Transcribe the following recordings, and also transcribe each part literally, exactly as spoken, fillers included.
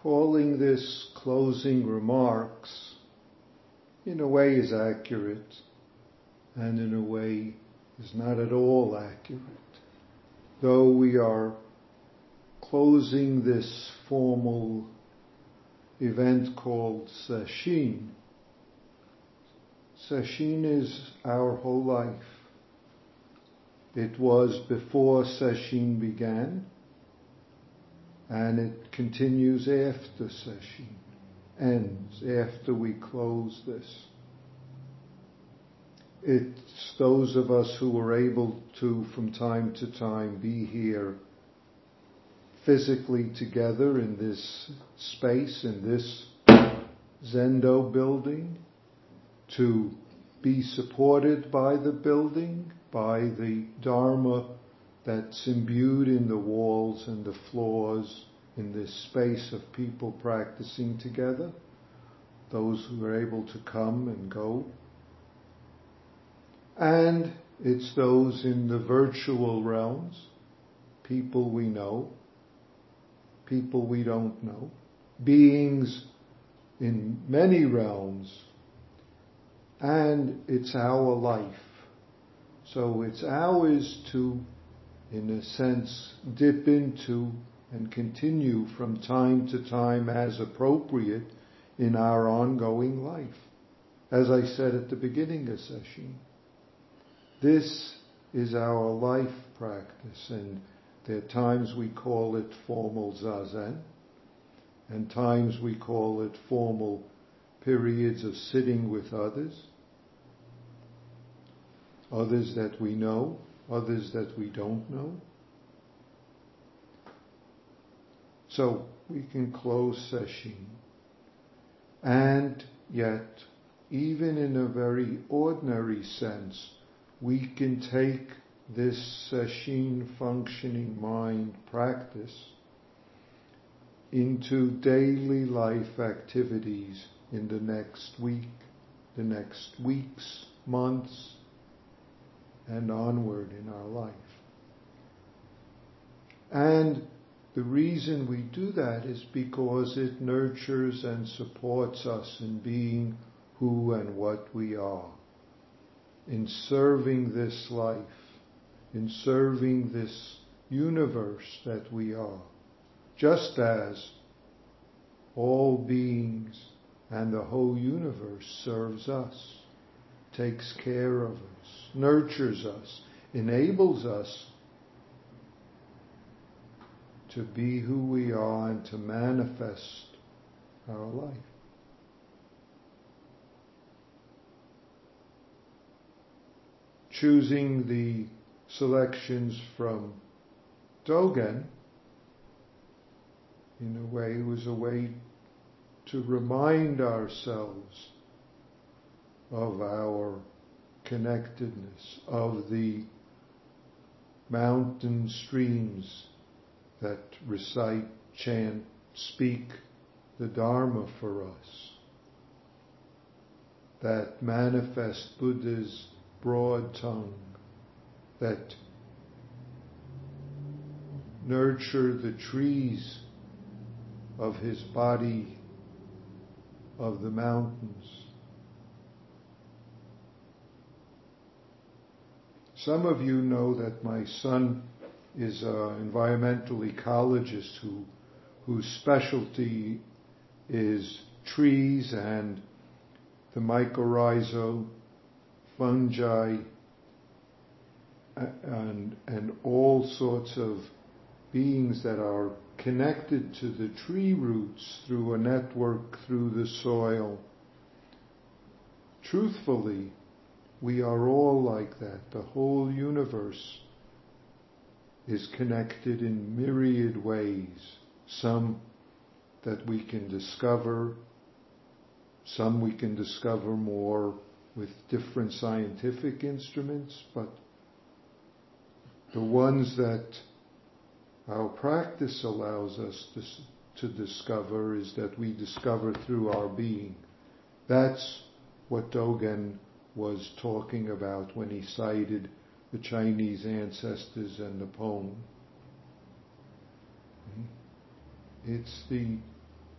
calling this closing remarks in a way is accurate and in a way is not at all accurate. Though we are closing this formal event called Sesshin, Sesshin is our whole life. It was before Sesshin began, and it continues after Sesshin ends, after we close this. It's those of us who were able to, from time to time, be here physically together in this space, in this Zendo building, to be supported by the building, by the Dharma that's imbued in the walls and the floors in this space of people practicing together, those who are able to come and go. And it's those in the virtual realms, people we know, people we don't know, beings in many realms, and it's our life. So it's ours to, in a sense, dip into and continue from time to time as appropriate in our ongoing life. As I said at the beginning of Sesshin, this is our life practice, and there are times we call it formal zazen, and times we call it formal periods of sitting with others, others that we know, others that we don't know. So we can close Sesshin, and yet, even in a very ordinary sense, we can take this Sesshin functioning mind practice into daily life activities in the next week, the next weeks, months, and onward in our life. And the reason we do that is because it nurtures and supports us in being who and what we are, in serving this life, in serving this universe that we are, just as all beings and the whole universe serves us, takes care of us, nurtures us, enables us to be who we are and to manifest our life. Choosing the selections from Dogen, in a way, was a way to remind ourselves of our connectedness, of the mountain streams that recite, chant, speak the Dharma for us, that manifest Buddha's broad tongue, that nurture the trees of his body, of the mountains. Some of you know that my son is an environmental ecologist who, whose specialty is trees and the mycorrhizal fungi and, and all sorts of beings that are connected to the tree roots through a network through the soil. Truthfully, we are all like that. The whole universe is connected in myriad ways. Some that we can discover, some we can discover more with different scientific instruments, but the ones that our practice allows us to, to discover is that we discover through our being. That's what Dogen was talking about when he cited the Chinese ancestors and the poem. It's the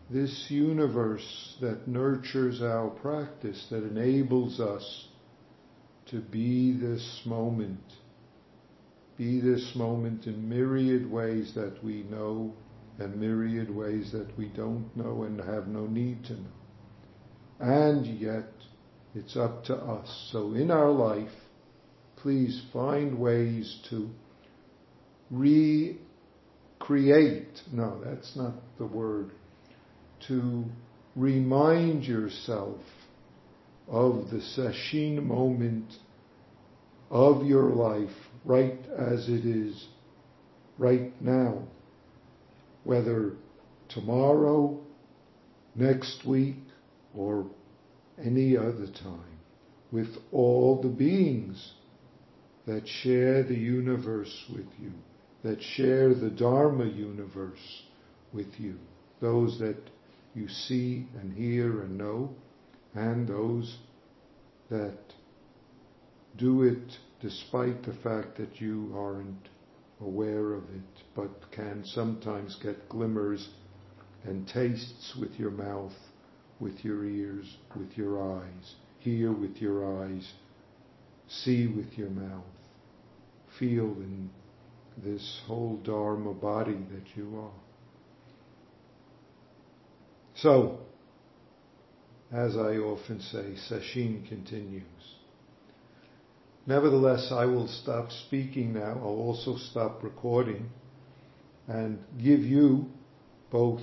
this universe that nurtures our practice, that enables us to be this moment, be this moment in myriad ways that we know and myriad ways that we don't know and have no need to know. And yet, it's up to us. So in our life, please find ways to recreate, no, that's not the word, to remind yourself of the sesshin moment of your life right as it is right now. Whether tomorrow, next week, or any other time, with all the beings that share the universe with you, that share the Dharma universe with you, those that you see and hear and know, and those that do it despite the fact that you aren't aware of it, but can sometimes get glimmers and tastes with your mouth, with your ears, with your eyes, hear with your eyes, see with your mouth, feel in this whole Dharma body that you are. So, as I often say, sesshin continues. Nevertheless, I will stop speaking now. I'll also stop recording and give you, both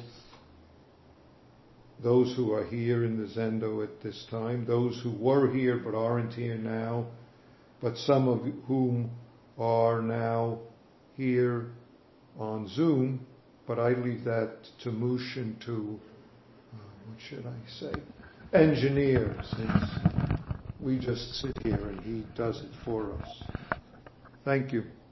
those who are here in the Zendo at this time, those who were here but aren't here now, but some of whom are now here on Zoom, but I leave that to Moosh and to, uh, what should I say, engineer, since we just sit here and he does it for us. Thank you.